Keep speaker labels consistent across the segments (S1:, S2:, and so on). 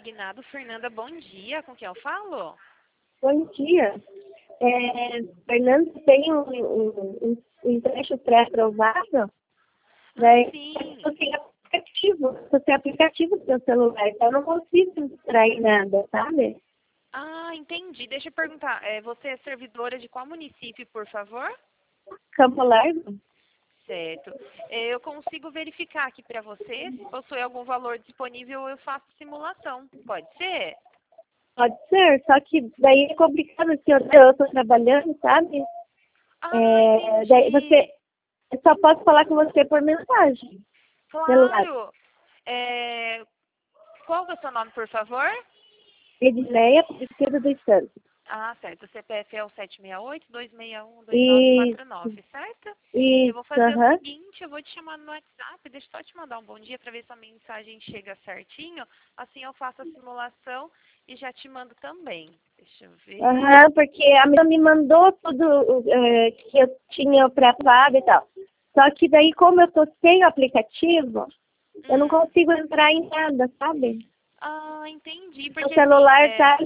S1: Consignado, Fernanda, bom dia. Com quem eu falo?
S2: Bom dia. Fernando, tem um empréstimo pré-aprovado, né?
S1: Sim.
S2: Eu tenho aplicativo do seu celular, então eu não consigo extrair nada, sabe?
S1: Ah, entendi. Deixa eu perguntar. Você é servidora de qual município, por favor?
S2: Campo Largo?
S1: Certo. Eu consigo verificar aqui para você. Se possui algum valor disponível, eu faço simulação. Pode ser?
S2: Pode ser, só que daí é complicado que eu tô trabalhando, sabe?
S1: Ah,
S2: Daí
S1: entendi.
S2: eu só posso falar com você por mensagem, celular.
S1: Claro. É, Qual é o seu nome, por favor?
S2: Edileia, Priscila dos Santos.
S1: Ah, certo. O CPF é o 768-261-2949,
S2: Isso,
S1: certo? Eu vou
S2: isso,
S1: fazer o
S2: aham.
S1: seguinte, eu vou te chamar no WhatsApp, deixa eu só te mandar um bom dia para ver se a mensagem chega certinho. Assim eu faço a simulação e já te mando também. Deixa eu ver.
S2: Aham, porque a menina me mandou tudo que eu tinha preparado e tal. Só que daí, como eu tô sem o aplicativo, eu não
S1: Hum.
S2: consigo entrar em nada, sabe?
S1: Ah, entendi.
S2: O
S1: Porque assim,
S2: celular tá...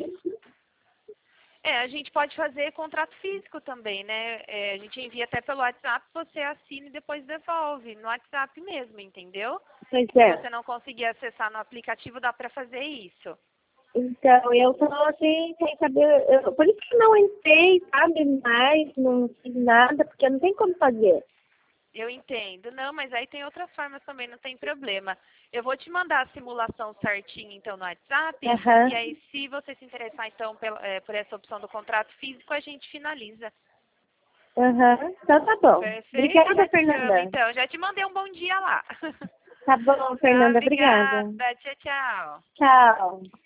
S1: a gente pode fazer contrato físico também, né? A gente envia até pelo WhatsApp, você assina e depois devolve no WhatsApp mesmo, entendeu?
S2: Pois
S1: Se
S2: é.
S1: você não conseguir acessar no aplicativo, dá para fazer isso.
S2: Então, eu tô assim, sem saber... por isso que não entrei, sabe? Mais, não fiz nada, porque não tem como fazer.
S1: Eu entendo. Não, mas aí tem outras formas também, não tem problema. Eu vou te mandar a simulação certinha, então, no WhatsApp. E
S2: Aham,
S1: aí, se você se interessar, então, por essa opção do contrato físico, a gente finaliza.
S2: aham. Então tá bom.
S1: Perfeito?
S2: Obrigada,
S1: Já te chamo,
S2: Fernanda.
S1: então. Já te mandei um bom dia lá.
S2: Tá bom,
S1: Tá,
S2: Fernanda. Obrigada.
S1: obrigada. Tchau, tchau.
S2: Tchau.